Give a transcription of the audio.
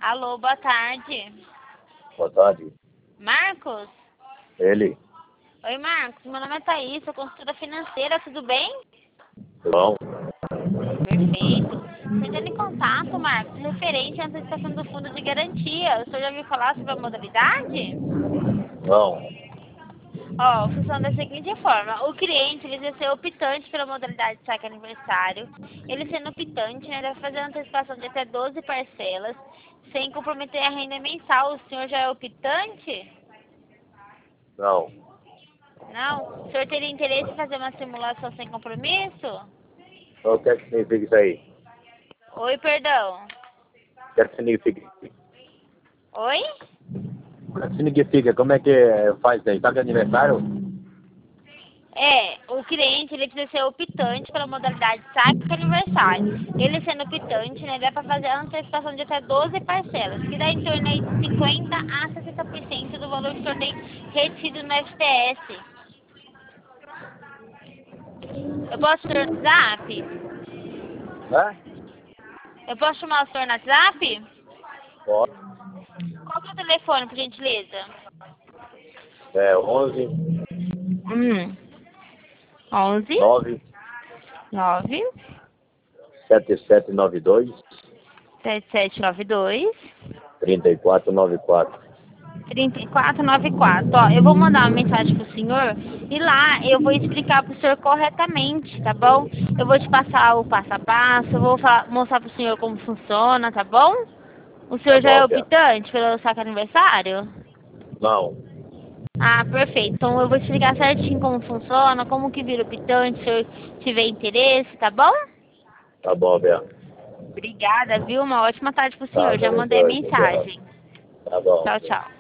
Alô, boa tarde. Boa tarde. Marcos? Ele? Oi, Marcos. Meu nome é Thaís, sou consultora financeira, tudo bem? Tudo bom? Perfeito. Estou entrando em contato, Marcos, referente à antecipação do fundo de garantia. O senhor já ouviu falar sobre a modalidade? Não. Ó, funciona da seguinte forma. O cliente, ele vai ser optante pela modalidade de saque aniversário. Ele sendo optante, né, deve fazer uma antecipação de até 12 parcelas, sem comprometer a renda mensal. O senhor já é optante? Não. Não? O senhor teria interesse em fazer uma simulação sem compromisso? O que é que significa isso aí? Oi, perdão. O que é que significa? Oi? O que é que significa? Como é que faz isso aí? Tá de aniversário? É, o cliente, ele precisa ser optante pela modalidade saque aniversário. Ele sendo optante, né, dá para fazer a antecipação de até 12 parcelas, que dá em torno aí de 50 a 60% do valor que o senhor tem retido no FTS. Eu posso chamar no WhatsApp? Hã? Eu posso chamar o senhor no WhatsApp? Pode. Qual que é o telefone, por gentileza? É 11 11 9 9 7792 7792 3494. 3494. Ó, eu vou mandar uma mensagem pro senhor e lá eu vou explicar pro senhor corretamente, tá bom? Eu vou te passar o passo a passo, eu vou mostrar pro senhor como funciona, tá bom? O senhor Tá já é bom, Pia. optante pelo saque aniversário? Não. Ah, perfeito. Então eu vou explicar certinho como funciona, como que vira optante, se eu tiver interesse, tá bom? Tá bom, Pia. Obrigada, viu? Uma ótima tarde pro Tá, senhor. Já mandei a abençoe. Tchau. mensagem. Tá bom. Tchau, tchau.